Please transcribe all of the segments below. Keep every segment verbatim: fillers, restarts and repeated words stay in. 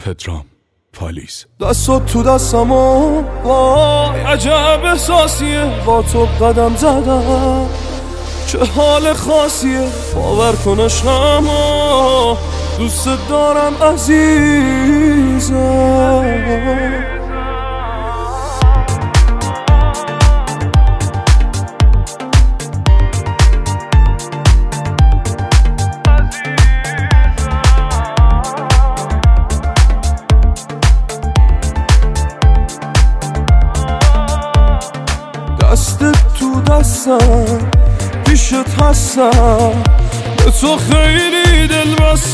پدرام پالیز. دستات تو دستمو وای عجب احساسیه، با تو قدم زدم چه حال خاصیه، باور کن عشقمو دوست دارم عزیزم. دستت تو دستم پیشت هستم، به تو خیلی دل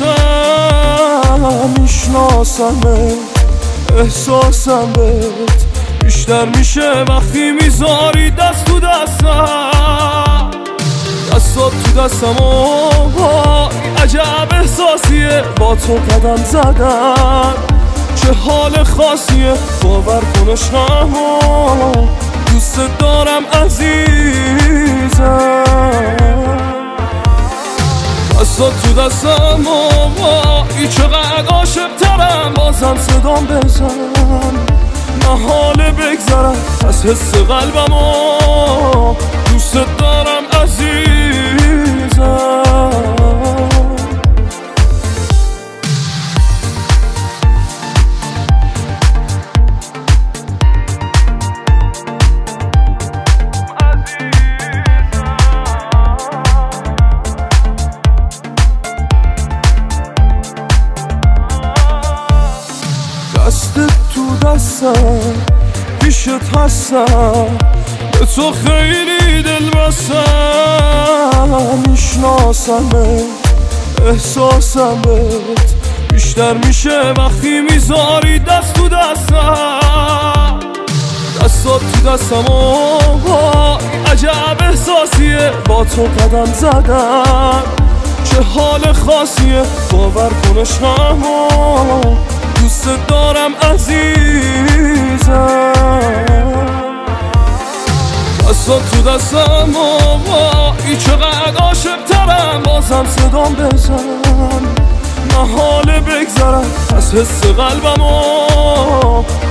بستم، میشناسمت احساسم بهت بیشتر میشه وقتی میذاری دست تو دستم. دستات تو دستم وای عجب احساسیه، با تو قدم زدم چه حال خاصیه، باور کن عشقمو دوست دارم عزیزم. دستات تو دستم وای چقدر عاشق‌ترم، بازم صدام بزن محاله بگذرم از حس قلبمو دوست دارم عزیزم. دستت تو دستم پیشت هستم، به تو خیلی دل بستم، میشناسمت احساسم بهت بیشتر میشه وقتی میذاری دست تو دستم. دستات تو دستم وای عجب احساسیه، با تو قدم زدم چه حال خاصیه، باور کن عشقمو دوست دارم عزیزم. دستات تو دستم وای چقدر عاشق‌ترم، بازم صدام بزن محاله بگذرم از حس قلبمو